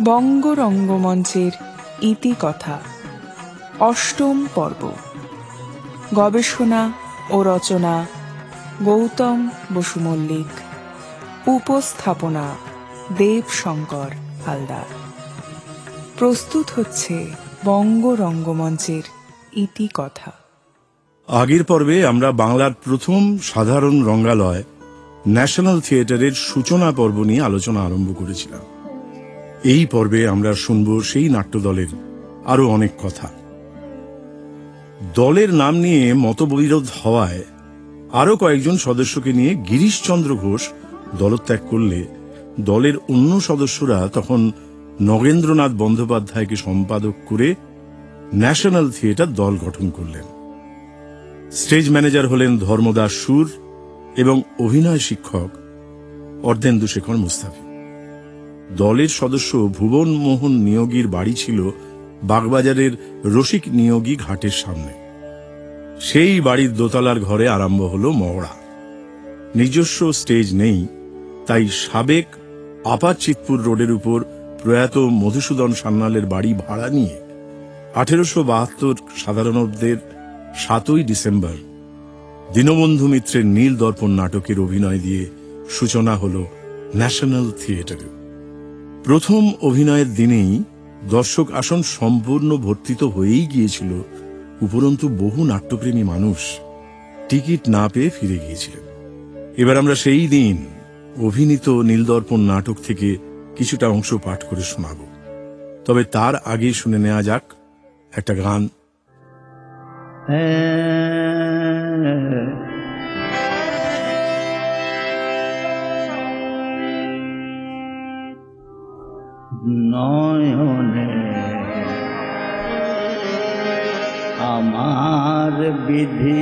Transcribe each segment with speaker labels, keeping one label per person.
Speaker 1: বঙ্গ রঙ্গমঞ্চের ইতিকথা অষ্টম পর্ব। গবেষণা ও রচনা গৌতম বসু মল্লিক, উপস্থাপনা দেবশঙ্কর হালদার। প্রস্তুত হচ্ছে বঙ্গ রঙ্গমঞ্চের ইতিকথা।
Speaker 2: আগের পর্বে আমরা বাংলার প্রথম সাধারণ রঙ্গালয় ন্যাশনাল থিয়েটারের সূচনা পর্ব নিয়ে আলোচনা আরম্ভ করেছিলাম। এই পর্বে আমরা শুনব সেই নাট্যদলের আরো অনেক কথা। দলের নাম নিয়ে মতবিরোধ হওয়ায় আরো কয়েকজন সদস্যকে নিয়ে গিরিশচন্দ্র ঘোষ দলত্যাগ করলে দলের অন্য সদস্যরা তখন নগেন্দ্রনাথ বন্দ্যোপাধ্যায়কে সম্পাদক করে ন্যাশনাল থিয়েটার দল গঠন করলেন। স্টেজ ম্যানেজার হলেন ধর্মদাস সুর এবং অভিনয় শিক্ষক অর্ধেন্দুশেখর মুস্তাফি। দলের সদস্য ভুবন মোহন নিয়োগীর বাড়ি ছিল বাগবাজারের রসিক নিয়োগী ঘাটের সামনে। সেই বাড়ির দোতলার ঘরে আরম্ভ হল মহড়া। নিজস্ব স্টেজ নেই, তাই সাবেক আপার চিতপুর রোডের উপর প্রয়াত মধুসূদন সান্যালের বাড়ি ভাড়া নিয়ে 1872 সাধারণদের 7ই ডিসেম্বর দীনবন্ধু মিত্রের নীল দর্পণ নাটকের অভিনয় দিয়ে সূচনা হল ন্যাশনাল থিয়েটারে। প্রথম অভিনয়ের দিনেই দর্শক আসন সম্পূর্ণ ভর্তিত হয়েই গিয়েছিল। উপরন্তু বহু নাট্যপ্রেমী মানুষ টিকিট না পেয়ে ফিরে গিয়েছিলেন। এবার আমরা সেই দিন অভিনীত নীলদর্পণ নাটক থেকে কিছুটা অংশ পাঠ করে শোনাব। তবে তার আগে শুনে নেওয়া যাক একটা গান।
Speaker 3: নয়নে আমার বিধি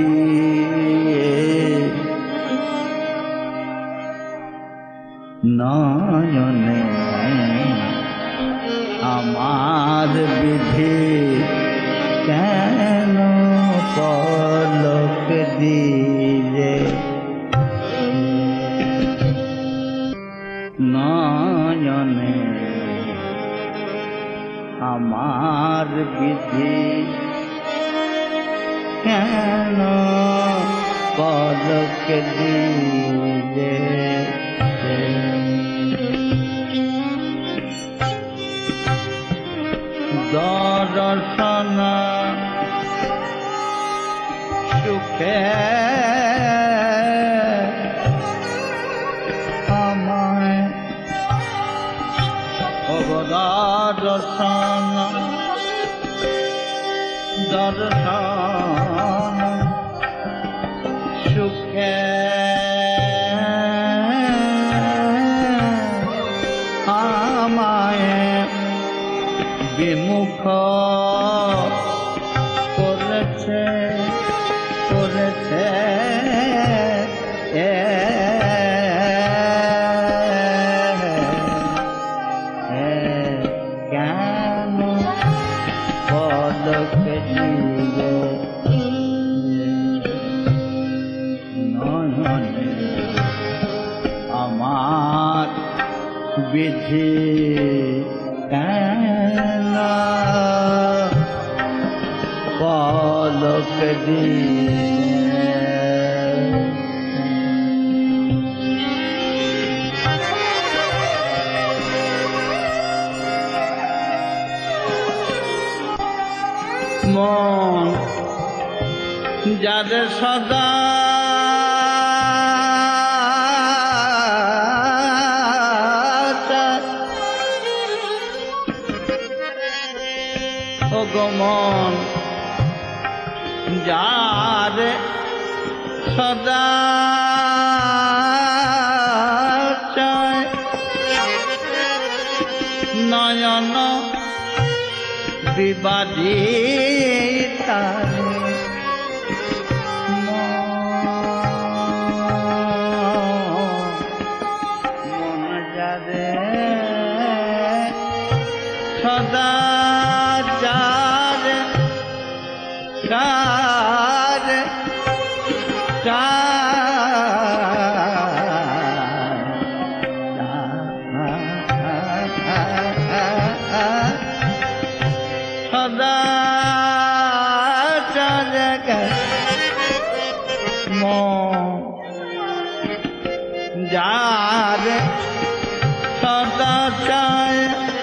Speaker 3: নয়নে আমার বিধি কেন পলক দিলে নয়নে আমার বিধি কেন পলক দিলে দর্শন সুখে আমায় দর্শন দর্শন সুখে আমায় বিমুখ করেছে করেছে কেন পলক দিলে নয়নে আমার বিধি কেন পলক দিলে মন যাদের সদা মন যার সদা চায় নয়ন বিবাদী মন যারে সদা যার সদা চায়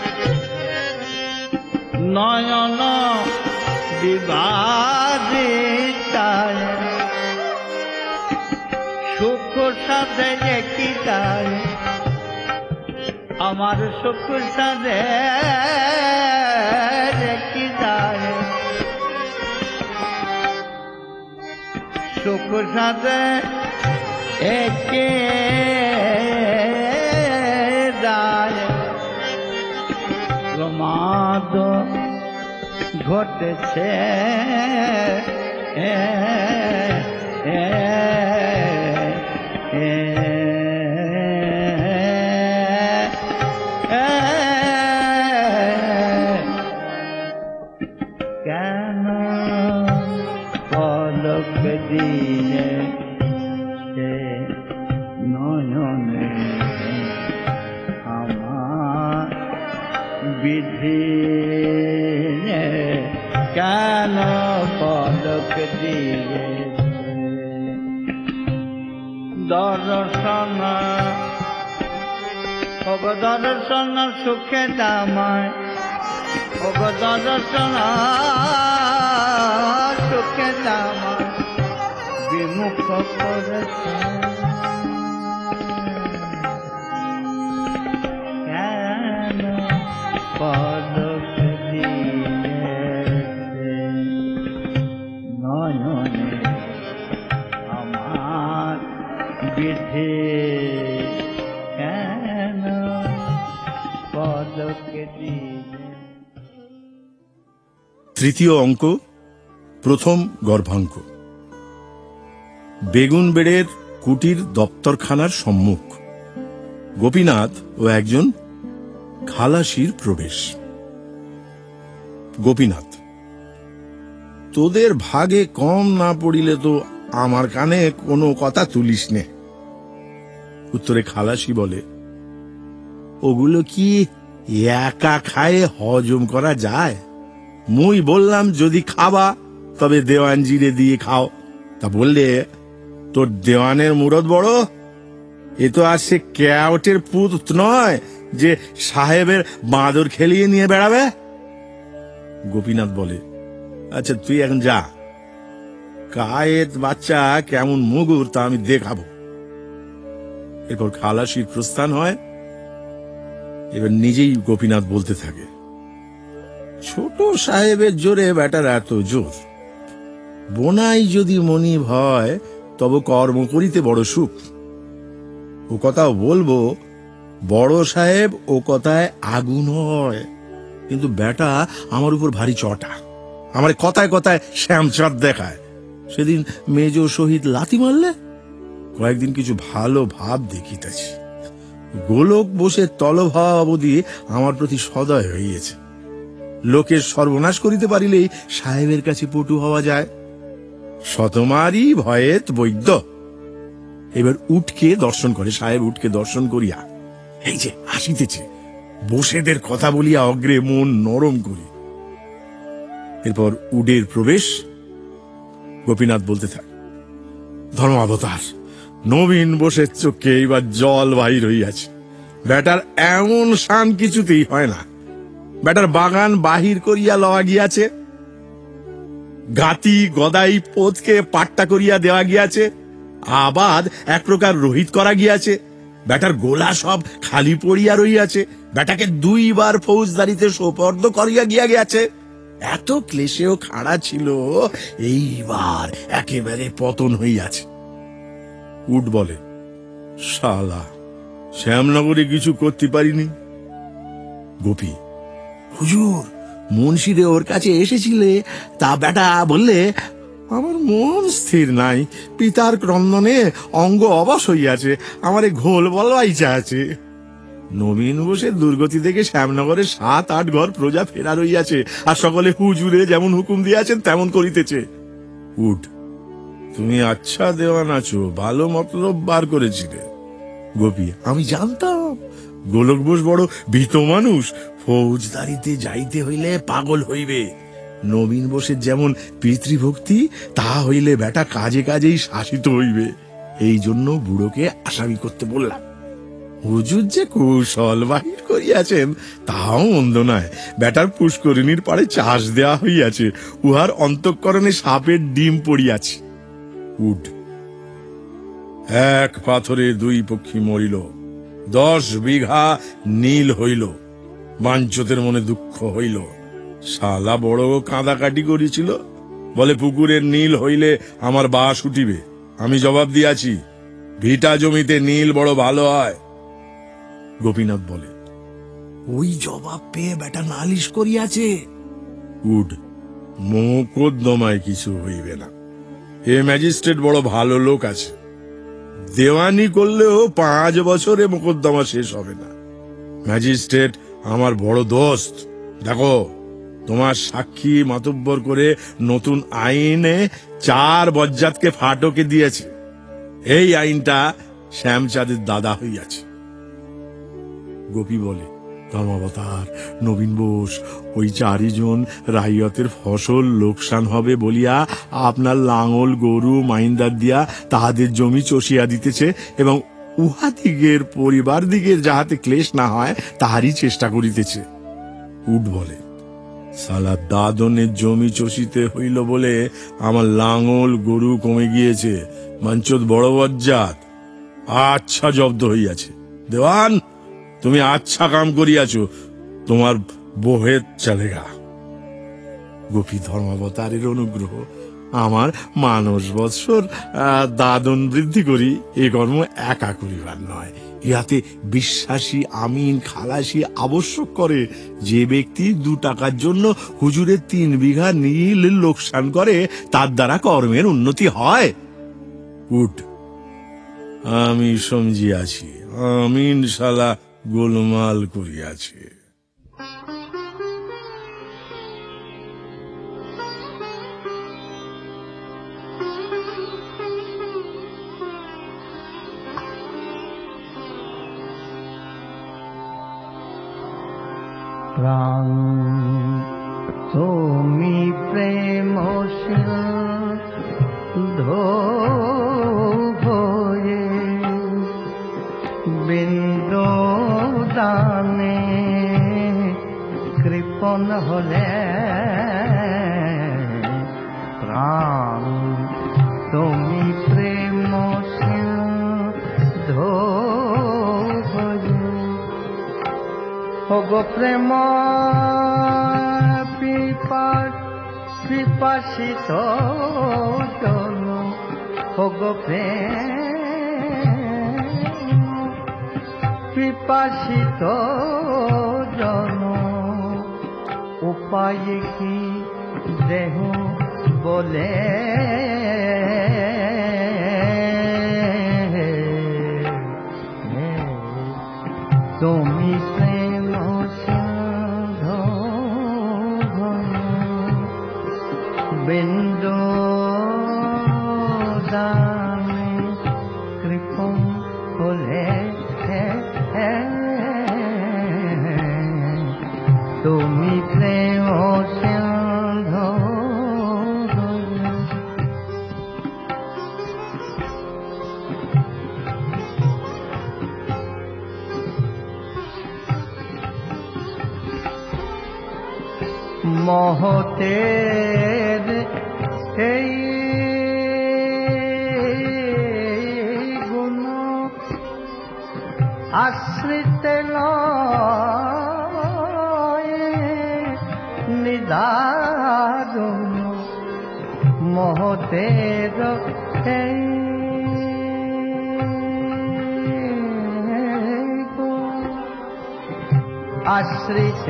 Speaker 3: নয়ন বিভাজিতায় সুখ সাথে কি চায় আমার সুখ সাথে কি চায় সুখ সাথে একে যায় প্রমাদ ঘটেছে কেন পলক দিয়ে সে নয়নে আমার বিধি কেন পলক দিয়ে দর্শন দর্শন সুখে দামায় দর্শন সুখে দামায় বিমুখ করেছে কেন পলক দিয়েছে নয়নে আমার বিধি কেন পলক দিয়েছে।
Speaker 2: তৃতীয় অঙ্ক, প্রথম গর্ভাঙ্ক। বেগুন বেড়ের কুটির দপ্তরখানার সম্মুখ গোপীনাথ ও একজন খালাসির প্রবেশ। গোপীনাথ: তোদের ভাগে কম না পড়িলে তো আমার কানে কোনো কথা তুলিস নে। উত্তরে খালাসি বলে, ওগুলো কি একা খায়ে হজম করা যায়? মুই বললাম যদি খাবা তবে দেওয়ান জিরে দিয়ে খাও। তা বললে তোর দেওয়ানের মুরদ বড়, এ তো আর সে ক্যাওটের পুত নয় যে সাহেবের বাঁদর খেলিয়ে নিয়ে বেড়াবে। গোপীনাথ বলে, আচ্ছা তুই এখন যা, কায়েত বাচ্চা কেমন মুগুর তা আমি দেখাবো। এরপর খালাসির প্রস্থান হয়। এবার নিজেই গোপীনাথ বলতে থাকে, ছোট সাহেবের জোরে বেটার এত জোর, বোনাই যদি মনিব হয় তবে কর্ম করিতে বড় সুখ। ও কথাও বলবো, বড় সাহেব ও কথায় আগুন হয়, কিন্তু বেটা আমার উপর ভারী চটা, আমার কথায় কথায় শ্যামচাঁদ দেখায়। সেদিন মেজ শহীদ লাথি মারলে কয়েকদিন কিছু ভালো ভাব দেখিতেছি। গোলক বসে তলভা অবধি আমার প্রতি সদয় হইয়াছে। লোকের সর্বনাশ করিতে পারিলেই সাহেবের কাছে পটু হওয়া যায়। শতমারি ভয়েত বৈদ্য। এবার উঠকে দর্শন করে। সাহেব উঠকে দর্শন করিয়া এই যে আসিতেছে, বসেদের কথা বলিয়া অগ্রে মন নরম করি। এরপর উডের প্রবেশ। গোপীনাথ বলতে থাকে, ধর্মাবতার নবীন বসের চোখে এইবার জল বাহির হইয়াছে। বেটার এমন শান কিছুতেই হয় না। বেটার বাগান বাহির করিয়া লওয়া গিয়াছে, গাতি গদাই পোতকে পাট্টা করিয়া দেওয়া গিয়াছে, আবাদ এক প্রকার রহিত করা গিয়াছে। বেটার গোলা সব খালি পড়িয়া রইয়াছে। বেটাকে 2 বার ফৌজদারিতে সোপর্দ করিয়া গিয়া গিয়াছে। এত ক্লেশেও খাড়া ছিল, এইবার একেবারে পতন হইয়াছে। উড বলে, শালা শ্যামনগরে কিছু করতে পারিনি। গোপী: হুজুর, মুন্সিদে ওর কাছে এসেছিলে, তা বেটা বললে আমার মন স্থির নাই, পিতার ক্রন্দনে অঙ্গ অবশ হইয়াছে, আমারে ঘোল বলবাই চাচ্ছে। নবীন বসে দুর্গতি থেকে শ্যামনগরে 7-8 ঘর প্রজা ফেরা রইয়াছে, আর সকলে হুজুরে যেমন হুকুম দিয়াছেন তেমন করিতেছে। উঠ, তুমি আচ্ছা দেওয়ান আছো, ভালো মতলব বার করেছিলে। গোপী: আমি জানতাম গোলক বোস বড় ভীত মানুষ, ফৌজদারিতে যাইতে হইলে পাগল হইবে। নবীন বোসের যেমন পিতৃভক্তি, তা হইলে বেটা কাজে কাজেই শাসিত হইবে। এই জন্য বুড়োকে আসামি করতে বললাম। হুজুর যে কৌশল বাহির করিয়াছেন তাও মন্দ নয়। বেটার পুষ্করিণীর পাড়ে চাষ দেওয়া হইয়াছে, উহার অন্তঃকরণে সাপের ডিম পড়িয়াছে। উঠ। এক পাথরে দুই পক্ষী মরিল, 10 বিঘা নীল হইল। বাঞ্চতের মনে দুঃখ হইল। শালা বড় কাঁদাকাটি করেছিল, বলে পুকুরের নীল হইলে আমার বাস উঠিবে। আমি জবাব দিয়াছি, ভিটা জমিতে নীল বড় ভালো হয়। গোপীনাথ বলে,
Speaker 4: ওই জবাব পেয়ে বেটা নালিশ করিয়াছে।
Speaker 2: উড, মোকদ্দমায় কিছু হইবে না। এ ম্যাজিস্ট্রেট বড় ভালো লোক আছে, দেওয়ানি করলেও 5 বছরে মোকদ্দমা শেষ হবে না। ম্যাজিস্ট্রেট আমার বড় দোস্ত। দেখো, তোমার সাক্ষী মাতব্বর করে নতুন আইনে 4 বজ্জাতকে ফাটকে দিয়েছে। এই আইনটা শ্যামচাঁদের দাদা হইয়াছে। গোপী বলে, ধর্মাবতার, নবীন বোস, ওই 4 জন রাইয়তের ফসল লোকসান হবে বলিয়া আপনার লাঙল গরু মাইন্দার দিয়া তাহাদের জমি চষিয়া দিতেছে এবং উহাদিগের পরিবার দিগের যাহাতে ক্লেশ না হয় তাহারই চেষ্টা করিতেছে। উঠ বলে, সালা দাদনের জমি চষিতে হইল বলে আমার লাঙল গরু কমে গিয়েছে, মঞ্চত বড় বজ্জাত আচ্ছা জব্দ হইয়াছে। দেওয়ান, তুমি আচ্ছা কাম করিয়াছ, তোমার বহেত চলেগা। গোপী ধর্মাবতারের অনুগ্রহ, আমার মানস বৎসর দাদন বৃদ্ধি করি এ কর্ম একা করিবার নয়। ইহাতে বিশ্বাসী আমিন খালাসি আবশ্যক করে। যে ব্যক্তি 2 টাকার জন্য হুজুরের 3 বিঘা নীল লোকসান করে তার দ্বারা কর্মের উন্নতি হয়। উঠ, আমি সমঝিয়াছি, আমিন শালা গোলমাল করিয়াছে।
Speaker 3: প্রাণ তুমি প্রেম সিন্ধু হয়ে বিন্দু দানে কৃপণ হলে। প্রাণ তুমি প্রেম সিন্ধু গো প্রেম পিপাসিত জন, গো প্রেম পিপাসিত জন, উপায় কি দেহ বলে। তুমি বিন্দু দানে কৃপণ হলে। তুমি প্রেম সিন্ধু মহতের এই গুণ আশ্রিত নিদারুণ। মহতের এই গুণ আশ্রিত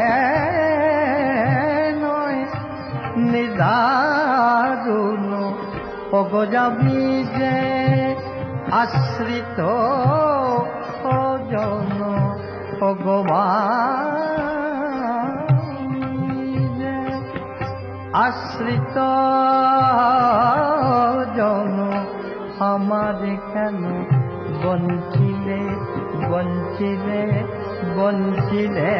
Speaker 3: নিদারুণ। অগজাবি যে আশ্রিত জন, ভগবান যে আশ্রিত জন, আমার কেন বঞ্চিলে বঞ্চিলে বঞ্চিলে।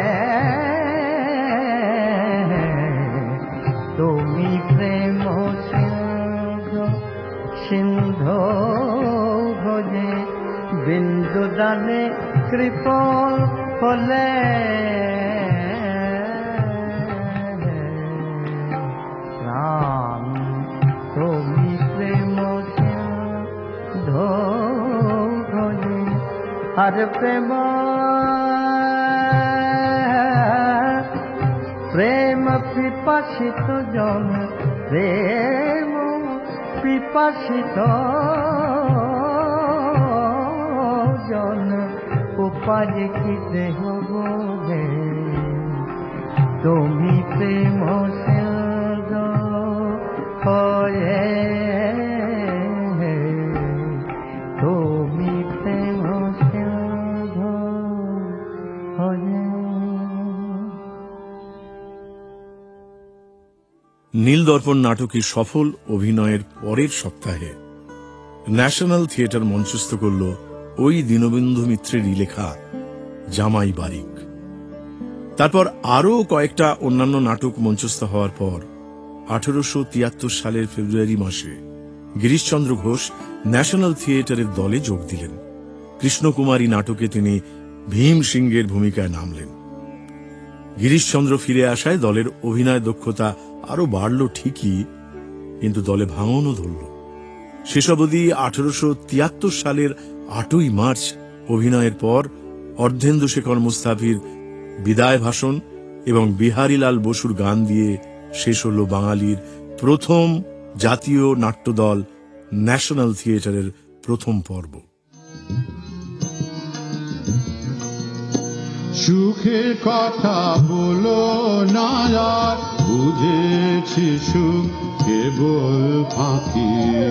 Speaker 3: তুমি প্রেম সিন্ধু সিন্ধু ব্যবধানে কৃপণ হলে রাম তুমি প্রেম ধরে আর প্রেম প্রেম পিপাসিত জন প্রেম পিপাসিত জন উপায় কি দেহ বোধে তুমি প্রেম সিন্ধ হয়ে তুমি প্রেম সিন্ধ হয়ে।
Speaker 2: নীলদর্পণ নাটকে সফল অভিনয়ের পরের সপ্তাহে ন্যাশনাল থিয়েটার মঞ্চস্থ করল ওই দীনবন্ধু মিত্রেরই লেখা জামাই বারিক। তারপর আরও কয়েকটা অন্যান্য নাটক মঞ্চস্থ হওয়ার পর 1873 সালের ফেব্রুয়ারি মাসে গিরিশচন্দ্র ঘোষ ন্যাশনাল থিয়েটারের দলে যোগ দিলেন। কৃষ্ণকুমারী নাটকে তিনি ভীম সিংহের ভূমিকায় নামলেন। গিরিশচন্দ্র ফিরে আসায় দলের অভিনয় দক্ষতা আরো বাড়ল ঠিকই, কিন্তু দলে ভাঙনও ধরল। শেষ অবধি 1873 সালের 8ই মার্চ অভিনয়ের পর অর্ধেন্দুশেখর মুস্তাফির বিদায় ভাষণ এবং বিহারীলাল বসুর গান দিয়ে শেষ হল বাঙালির প্রথম জাতীয় নাট্যদল ন্যাশনাল থিয়েটারের প্রথম পর্ব।
Speaker 5: সুখের কথা বলো না আর, বুঝেছি সুখ কেবল ফাঁকি।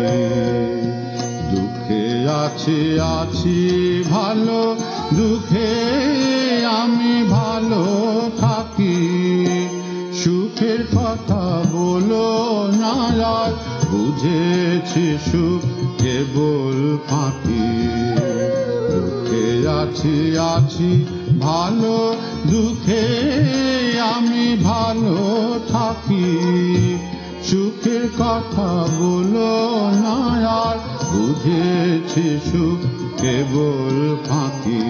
Speaker 5: দুঃখে আছি ভালো, দুঃখে আমি ভালো থাকি। সুখের কথা বলো না আর, বুঝেছি সুখ কেবল ফাঁকি। দুঃখে আছি ভালো, দুঃখে আমি ভালো থাকি। সুখের কথা বলো না আর, বুঝেছি সুখ কেবল ফাঁকি।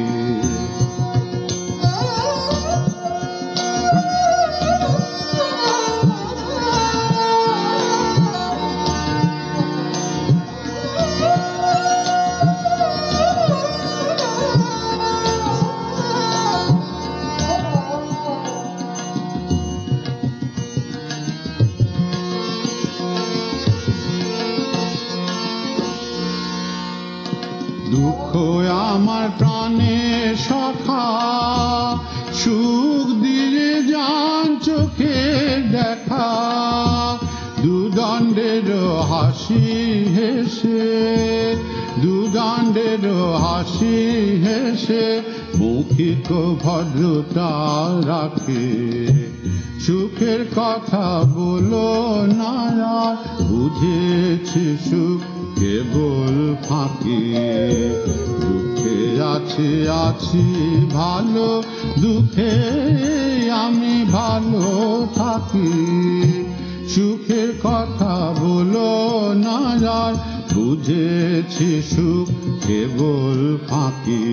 Speaker 5: দুঃখ আমার প্রাণের সখা, সুখ দিয়ে যান চোখে দেখা। দুদণ্ডের হাসি হেসে, দুদণ্ডের হাসি হেসে মৌখিক ভদ্রতা রাখে। সুখের কথা বলো না আর, বুঝেছি সুখ কেবল ফাঁকি। দুঃখে আছি ভালো, দুঃখে আমি ভালো থাকি। সুখের কথা বলো না আর, বুঝেছি সুখ কেবল ফাঁকি।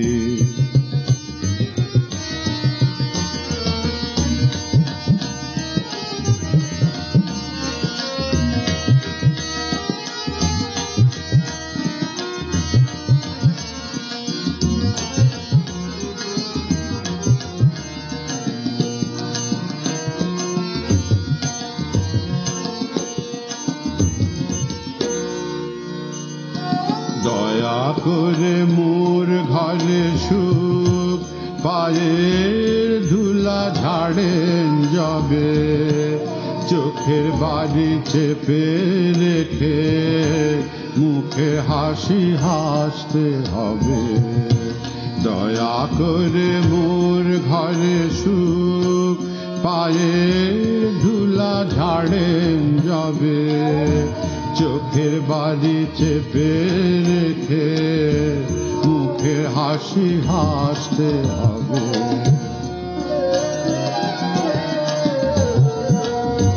Speaker 5: দয়া করে মোর ঘরে সুখ, পায়ের ধুলা ঝাড়েন যাবে। চোখের বাড়ি চেপে রেখে মুখে হাসি হাসতে হবে। দয়া করে মোর ঘরে সুখ, পায়ের ধুলা ঝাড়েন যাবে। চোখের বাড়ি চেপে রেখে মুখে হাসি হাসতে হবে।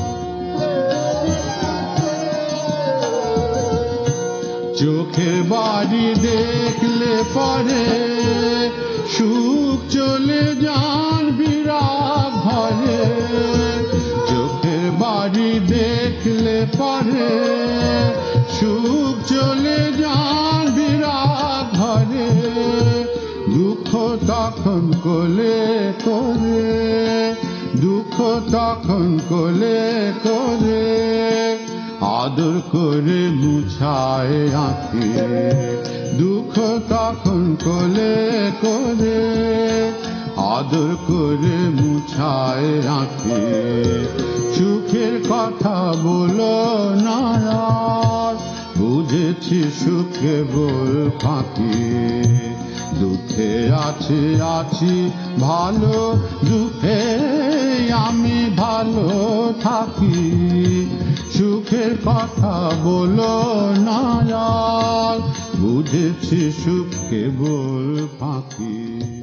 Speaker 5: চোখের বাড়ি দেখলে পরে সুখ চলে যান বিরাগ ঘরে, চোখের বাড়ি দেখলে পরে সুখ চলে যান বিরাগ ঘরে, দুঃখ তখন কোলে করে, দুঃখ তখন কোলে করে, আদর করে মুছায় আঁখি, দুঃখ তখন কোলে করে, আদর করে মুছায় আঁখি, সুখের কথা বলো না আর, বুঝেছি সুখ কেবল ফাঁকি, দুঃখে আছি আছি ভালো, দুঃখে আমি ভালো থাকি, সুখের কথা বলো না আর, বুঝেছি সুখ কেবল ফাঁকি।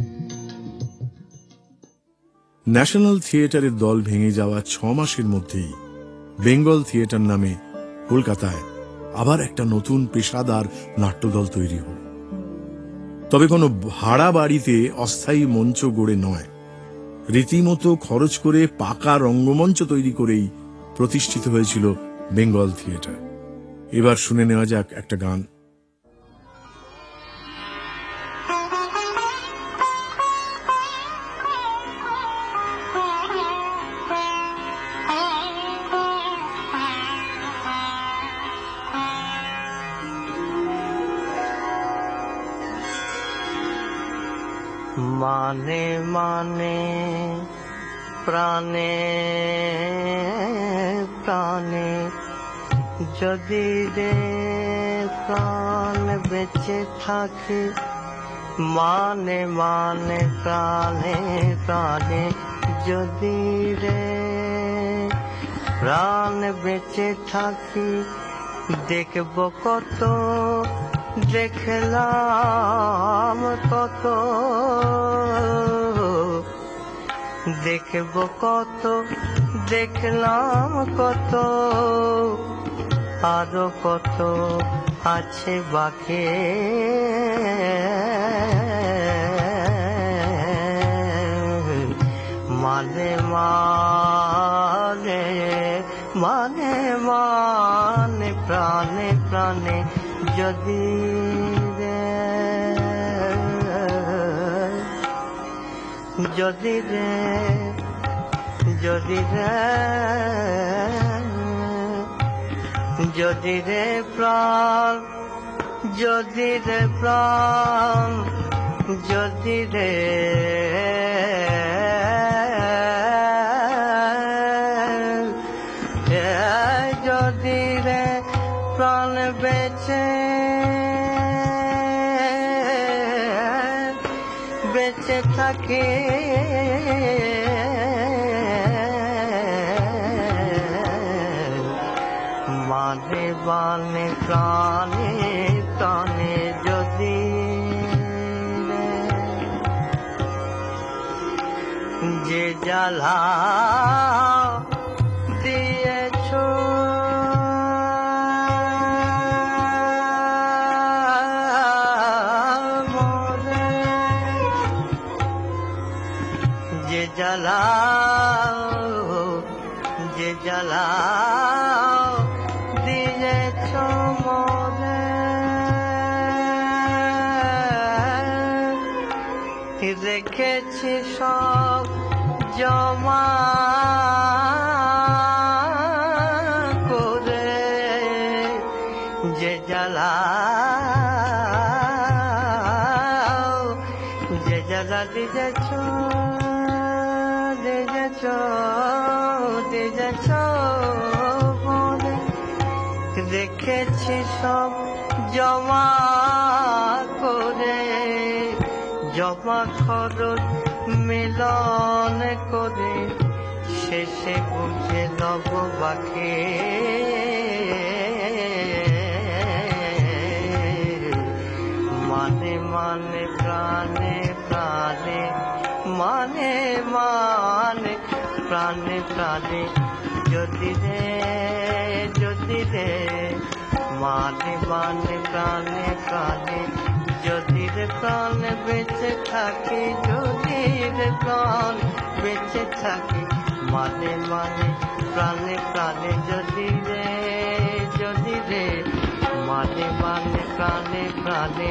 Speaker 2: ন্যাশনাল থিয়েটারের দল ভেঙে যাওয়া 6 মাসের মধ্যেই বেঙ্গল থিয়েটার নামে কলকাতায় আবার একটা নতুন পেশাদার নাট্যদল তৈরি হল। তবে কোনো ভাড়া বাড়িতে অস্থায়ী মঞ্চ গড়ে নয়, রীতিমতো খরচ করে পাকা রঙ্গমঞ্চ তৈরি করেই প্রতিষ্ঠিত হয়েছিল বেঙ্গল থিয়েটার। এবার শুনে নেওয়া যাক একটা গান।
Speaker 3: মানে মানে প্রাণে প্রাণে যদি রে প্রাণ বেঁচে থাকে, মানে মানে প্রাণে প্রাণে যদি রে প্রাণ বেঁচে থাকি, দেখব কত দেখলাম কত, দেখব কত দেখলাম কত, আরো কত আছে বাকি, মানে মানে মানে মানে প্রাণে প্রাণে যদি রে, যদি রে, যদি রে, যদি রে প্রাণ, যদি রে প্রাণ, যদি রে যদি রে প্রাণ বেঁচে বেঁচে থাকে, মানে বানে প্রাণে প্রাণে যদি যে জ্বালা দিয়েছ মরে, যে জ্বালা, যে জ্বালা দিয়েছ মরে, রেখেছি সব জমা করে, যে জ্বালা, যে জ্বালা দিয়েছ দিয়েছ দিয়েছ মরে, রেখেছি সব জমা করে, জমা খরচ মিলন করে, শেষে বুঝে লব বাকি, মানে মানে প্রাণে প্রাণে, মানে মানে প্রাণে প্রাণে যদি রে, যদি রে মানে মানে প্রাণে প্রাণে যদি রে প্রাণ বেঁচে থাকে, যদি রে প্রাণ বেঁচে থাকে, মানে মানে প্রাণে প্রাণে যদি রে মানে মানে প্রাণে প্রাণে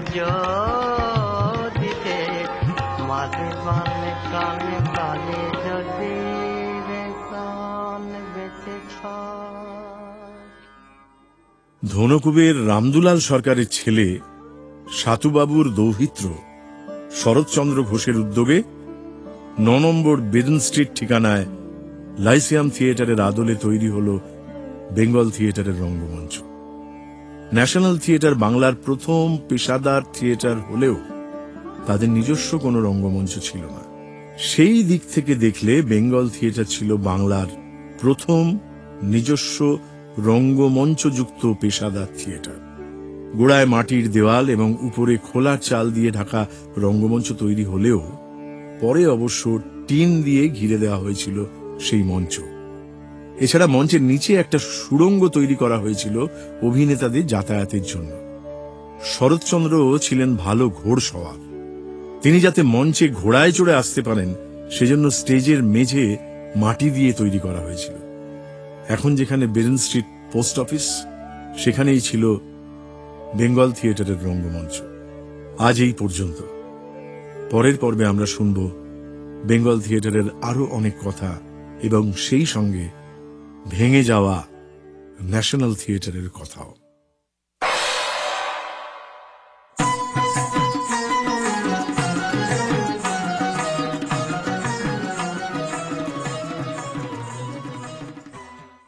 Speaker 3: যদি রে মানে মানে প্রাণে প্রাণে যদি রে প্রাণ বেঁচে থাকে।
Speaker 2: ধনকুবের রামদুলাল সরকারের ছেলে সাতুবাবুর দৌহিত্র শরৎচন্দ্র ঘোষের উদ্যোগে ৯ নম্বর বেদন স্ট্রিট ঠিকানায় লাইসিয়াম থিয়েটারের আদলে তৈরি হল বেঙ্গল থিয়েটারের রঙ্গমঞ্চ। ন্যাশনাল থিয়েটার বাংলার প্রথম পেশাদার থিয়েটার হলেও তাদের নিজস্ব কোনো রঙ্গমঞ্চ ছিল না। সেই দিক থেকে দেখলে বেঙ্গল থিয়েটার ছিল বাংলার প্রথম নিজস্ব রঙ্গমঞ্চযুক্ত পেশাদার থিয়েটার। গোড়ায় মাটির দেওয়াল এবং উপরে খোলা চাল দিয়ে ঢাকা রঙ্গমঞ্চ তৈরি হলেও পরে অবশ্য টিন দিয়ে ঘিরে দেওয়া হয়েছিল সেই মঞ্চ। এছাড়া মঞ্চের নিচে একটা সুড়ঙ্গ তৈরি করা হয়েছিল অভিনেতাদের যাতায়াতের জন্য। শরৎচন্দ্র ছিলেন ভালো ঘোড়সওয়ার। তিনি যাতে মঞ্চে ঘোড়ায় চড়ে আসতে পারেন সেজন্য স্টেজের মেঝে মাটি দিয়ে তৈরি করা হয়েছিল। এখন যেখানে বেরেন স্ট্রিট পোস্ট অফিস, সেখানেই ছিল বেঙ্গল থিয়েটারের রঙ্গমঞ্চ। আজ এই পর্যন্ত। পরের পর্বে আমরা শুনব বেঙ্গল থিয়েটারের আরো অনেক কথা এবং সেই সঙ্গে ভেঙে যাওয়া ন্যাশনাল থিয়েটারের কথাও।